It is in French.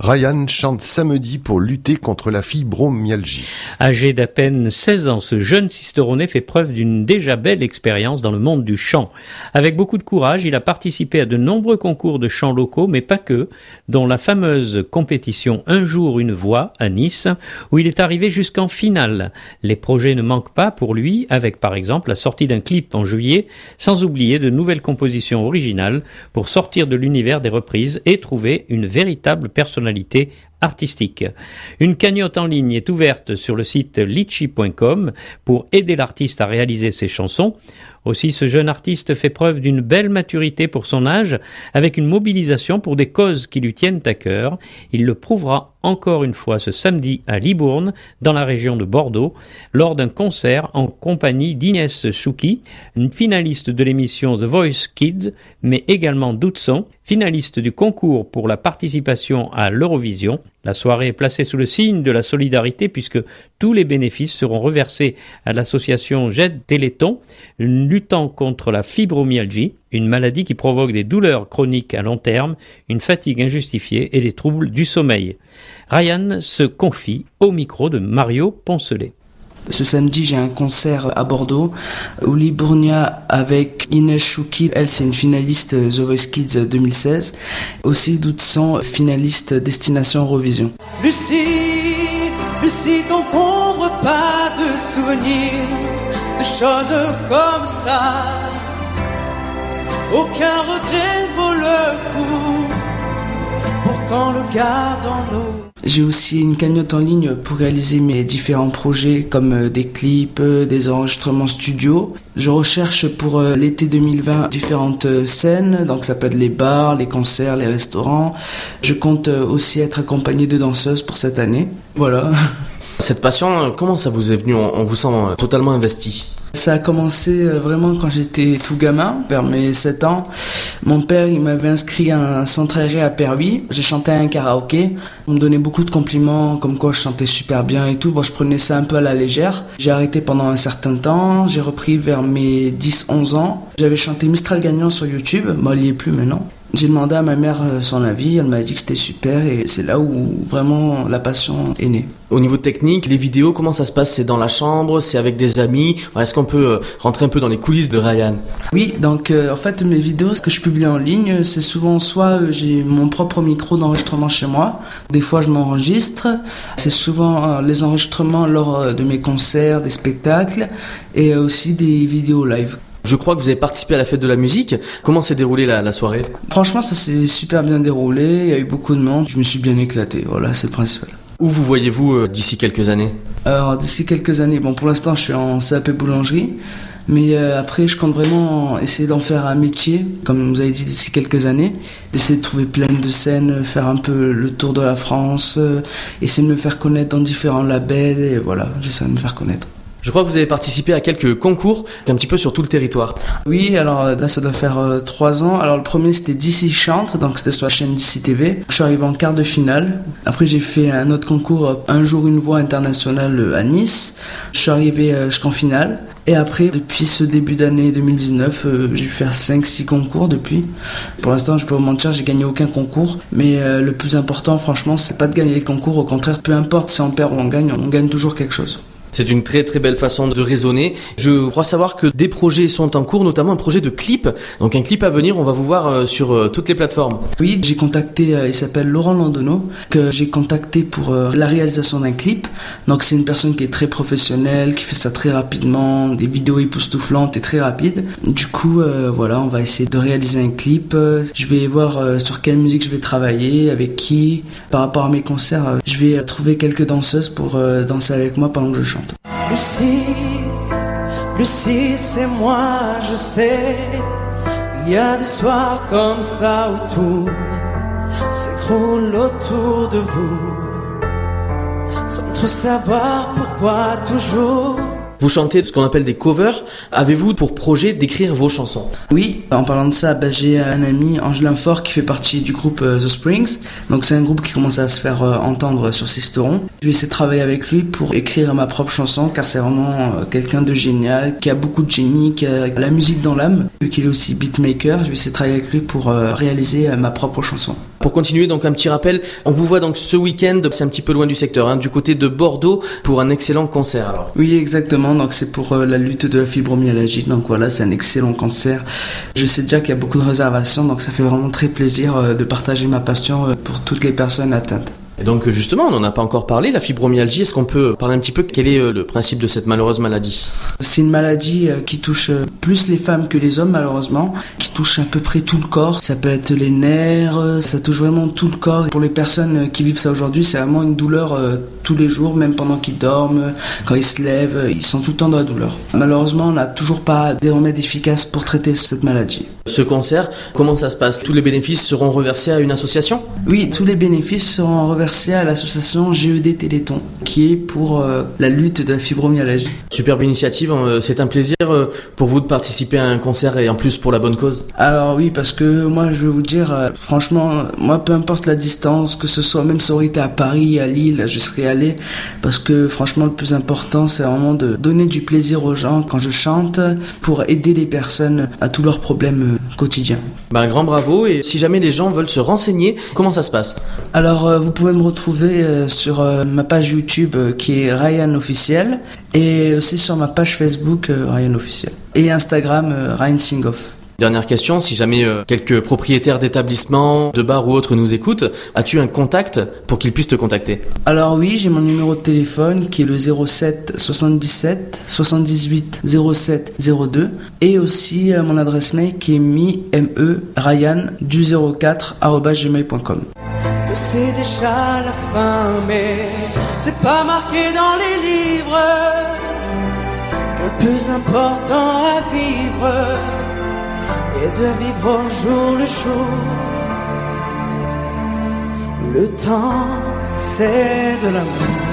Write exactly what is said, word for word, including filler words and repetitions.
Ryan chante samedi pour lutter contre la fibromyalgie. Âgé d'à peine seize ans, ce jeune cisteronais fait preuve d'une déjà belle expérience dans le monde du chant. Avec beaucoup de courage, il a participé à de nombreux concours de chants locaux, mais pas que, dont la fameuse compétition Un jour une voix à Nice, où il est arrivé jusqu'en finale. Les projets ne manquent pas pour lui, avec par exemple la sortie d'un clip en juillet, sans oublier de nouvelles compositions originales pour sortir de l'univers des reprises et trouver une véritable personnalité artistique. Une cagnotte en ligne est ouverte sur le site litchi point com pour aider l'artiste à réaliser ses chansons. Aussi, ce jeune artiste fait preuve d'une belle maturité pour son âge, avec une mobilisation pour des causes qui lui tiennent à cœur. Il le prouvera encore une fois ce samedi à Libourne, dans la région de Bordeaux, lors d'un concert en compagnie d'Inès Souki, une finaliste de l'émission The Voice Kids, mais également d'Outson, finaliste du concours pour la participation à l'Eurovision. La soirée est placée sous le signe de la solidarité puisque tous les bénéfices seront reversés à l'association J E D Téléthon, luttant contre la fibromyalgie, une maladie qui provoque des douleurs chroniques à long terme, une fatigue injustifiée et des troubles du sommeil. Ryan se confie au micro de Mario Poncelet. Ce samedi, j'ai un concert à Bordeaux, au Libournia avec Inès Chouki. Elle, c'est une finaliste The Voice Kids deux mille seize. Aussi Doutson, finaliste Destination Eurovision. Lucie, Lucie, t'encombre pas de souvenirs, de choses comme ça. Aucun regret ne vaut le coup pour qu'on le garde en nous. J'ai aussi une cagnotte en ligne pour réaliser mes différents projets comme des clips, des enregistrements studio. Je recherche pour l'été deux mille vingt différentes scènes, donc ça peut être les bars, les concerts, les restaurants. Je compte aussi être accompagné de danseuses pour cette année. Voilà. Cette passion, comment ça vous est venu ? On vous sent totalement investi. Ça a commencé vraiment quand j'étais tout gamin, vers mes sept ans. Mon père, il m'avait inscrit à un centre aéré à Pervis. J'ai chanté à un karaoké. On me donnait beaucoup de compliments, comme quoi je chantais super bien et tout. Bon, je prenais ça un peu à la légère. J'ai arrêté pendant un certain temps. J'ai repris vers mes dix onze ans. J'avais chanté Mistral gagnant sur YouTube. Bon, il n'y est plus maintenant. J'ai demandé à ma mère son avis, elle m'a dit que c'était super et c'est là où vraiment la passion est née. Au niveau technique, les vidéos, comment ça se passe ? C'est dans la chambre, c'est avec des amis ? Est-ce qu'on peut rentrer un peu dans les coulisses de Ryan ? Oui, donc euh, en fait mes vidéos que je publie en ligne, c'est souvent soit euh, j'ai mon propre micro d'enregistrement chez moi, des fois je m'enregistre, c'est souvent euh, les enregistrements lors euh, de mes concerts, des spectacles et aussi des vidéos live. Je crois que vous avez participé à la fête de la musique. Comment s'est déroulée la, la soirée ? Franchement, ça s'est super bien déroulé. Il y a eu beaucoup de monde. Je me suis bien éclaté. Voilà, c'est le principal. Où vous voyez-vous euh, d'ici quelques années ? Alors, d'ici quelques années, bon, pour l'instant, je suis en C A P boulangerie. Mais euh, après, je compte vraiment essayer d'en faire un métier, comme vous avez dit, d'ici quelques années. D'essayer de trouver plein de scènes, faire un peu le tour de la France, euh, essayer de me faire connaître dans différents labels. Et voilà, j'essaie de me faire connaître. Je crois que vous avez participé à quelques concours, un petit peu sur tout le territoire. Oui, alors là, ça doit faire euh, trois ans. Alors le premier, c'était D C Chante, donc c'était sur la chaîne D C T V. Je suis arrivé en quart de finale. Après, j'ai fait un autre concours, euh, Un jour une voix internationale euh, à Nice. Je suis arrivé euh, jusqu'en finale. Et après, depuis ce début d'année deux mille dix-neuf, euh, j'ai dû faire cinq six concours depuis. Pour l'instant, je peux vous mentir, j'ai gagné aucun concours. Mais euh, le plus important, franchement, c'est pas de gagner les concours. Au contraire, peu importe si on perd ou on gagne, on gagne toujours quelque chose. C'est une très très belle façon de raisonner. Je crois savoir que des projets sont en cours, notamment un projet de clip. Donc un clip à venir, on va vous voir euh, sur euh, toutes les plateformes. Oui, j'ai contacté, euh, il s'appelle Laurent Landonneau, que j'ai contacté pour euh, la réalisation d'un clip. Donc c'est une personne qui est très professionnelle, qui fait ça très rapidement, des vidéos époustouflantes et très rapides. Du coup, euh, voilà, on va essayer de réaliser un clip. Je vais voir euh, sur quelle musique je vais travailler, avec qui. Par rapport à mes concerts, euh, je vais euh, trouver quelques danseuses pour euh, danser avec moi pendant que je chante. Lucie, Lucie, c'est moi, je sais. Il y a des soirs comme ça où tout s'écroule autour de vous, sans trop savoir pourquoi toujours. Vous chantez ce qu'on appelle des covers. Avez-vous pour projet d'écrire vos chansons? Oui, en parlant de ça, bah, j'ai un ami, Angelin Faure, qui fait partie du groupe euh, The Springs. Donc c'est un groupe qui commence à se faire euh, entendre sur Sisteron. Je vais essayer de travailler avec lui pour écrire ma propre chanson, car c'est vraiment euh, quelqu'un de génial, qui a beaucoup de génie, qui a la musique dans l'âme, vu qu'il est aussi beatmaker. Je vais essayer de travailler avec lui pour euh, réaliser euh, ma propre chanson. Pour continuer, donc un petit rappel, on vous voit donc ce week-end, c'est un petit peu loin du secteur, hein, du côté de Bordeaux, pour un excellent concert alors. Oui, exactement, donc c'est pour euh, la lutte de la fibromyalgie, donc voilà, c'est un excellent concert. Je sais déjà qu'il y a beaucoup de réservations, donc ça fait vraiment très plaisir euh, de partager ma passion euh, pour toutes les personnes atteintes. Et donc justement, on n'en a pas encore parlé, la fibromyalgie, est-ce qu'on peut parler un petit peu, quel est le principe de cette malheureuse maladie? C'est une maladie qui touche plus les femmes que les hommes malheureusement, qui touche à peu près tout le corps. Ça peut être les nerfs, ça touche vraiment tout le corps. Pour les personnes qui vivent ça aujourd'hui, c'est vraiment une douleur euh, tous les jours, même pendant qu'ils dorment, quand ils se lèvent, ils sont tout le temps dans la douleur. Malheureusement, on n'a toujours pas des remèdes efficaces pour traiter cette maladie. Ce concert, comment ça se passe? Tous les bénéfices seront reversés à une association? Oui, tous les bénéfices seront reversés à l'association G E D Téléthon, qui est pour euh, la lutte de la fibromyalgie. Superbe initiative, c'est un plaisir pour vous de participer à un concert et en plus pour la bonne cause? Alors oui, parce que moi je vais vous dire, euh, franchement, moi peu importe la distance, que ce soit même si on était à Paris, à Lille, je serais allé, parce que franchement le plus important c'est vraiment de donner du plaisir aux gens quand je chante, pour aider les personnes à tous leurs problèmes euh, quotidiens. Bah, un grand bravo, et si jamais les gens veulent se renseigner, comment ça se passe? Alors euh, vous pouvez me retrouver euh, sur euh, ma page YouTube euh, qui est Ryan Officiel, et aussi sur ma page Facebook euh, Ryan Officiel, et Instagram euh, Ryan Singoff. Dernière question, si jamais euh, quelques propriétaires d'établissements, de bars ou autres nous écoutent, as-tu un contact pour qu'ils puissent te contacter? Alors oui, j'ai mon numéro de téléphone qui est le zéro sept soixante-dix-sept soixante-dix-huit zéro sept zéro deux, et aussi euh, mon adresse mail qui est mi me ryan du zéro quatre arobase gmail point com. Que c'est déjà la fin, mais c'est pas marqué dans les livres que le plus important à vivre est de vivre au jour le jour. Le temps, c'est de l'amour.